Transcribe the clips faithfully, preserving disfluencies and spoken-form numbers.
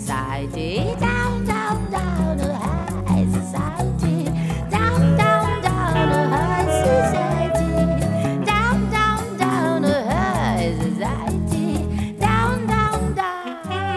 society. Down, down, down to high society. Down, down, down to high society. Down, down, down to high society. Down, down, down.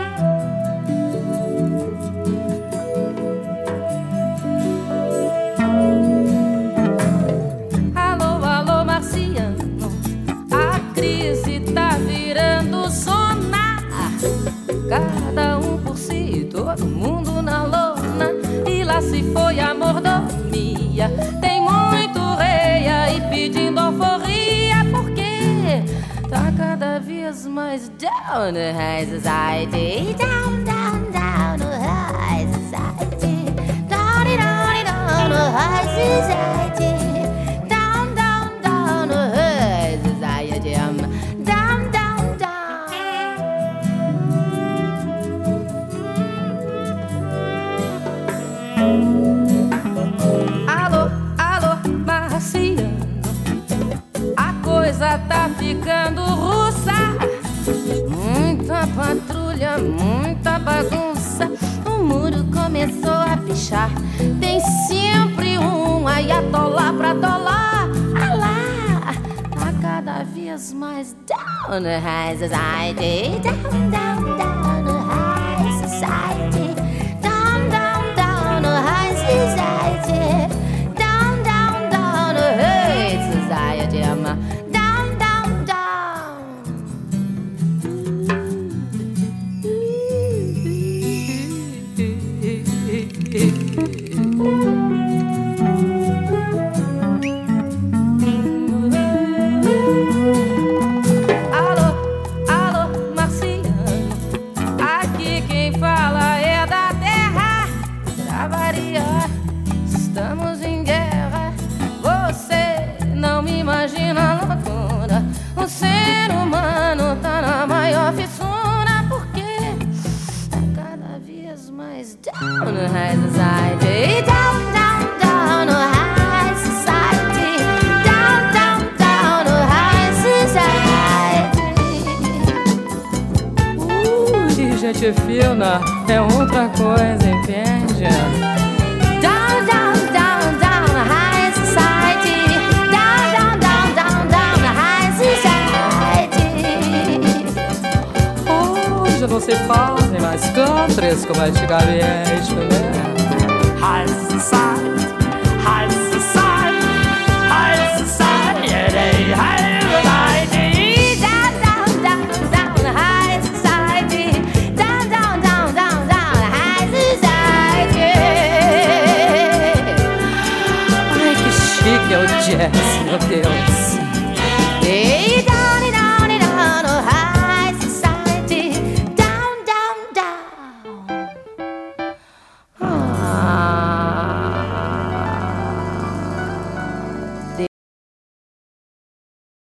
Alô, alô, marciano, a crise tá virando zona. Cada um por si, todo mundo na lona. E lá se foi a mordomia. Tem muito rei aí pedindo alforria, porque tá cada vez mais down to high society. Down, down, down to high society. Down, down, down to high society. Down, down, down to high society. Down, down, down. Alô, alô, marciano, a coisa tá ficando russa. Muita patrulha, muita bagunça. O muro começou a pichar. Tem sempre um ayatollah pra tolar. Ah lá, tá cada vez mais down to high society. Down, down, down to high society. Down, down, down to high society. Down, down, down to high society. Down, down, down. Alô, alô, marciano, aqui quem fala é da terra. Pra variar, estamos em guerra. Você não me imagina a loucura. O ser humano tá na maior fissura, porque tá cada vez mais down to high society. Down, down, down to high society. Down, down, down to high society. Ui, gente fina é outra coisa, entende? Down, down, down, down to high society. Down, down, down, down, down to high society. Hoje não se fazem mais countries como antigamente, né? High society.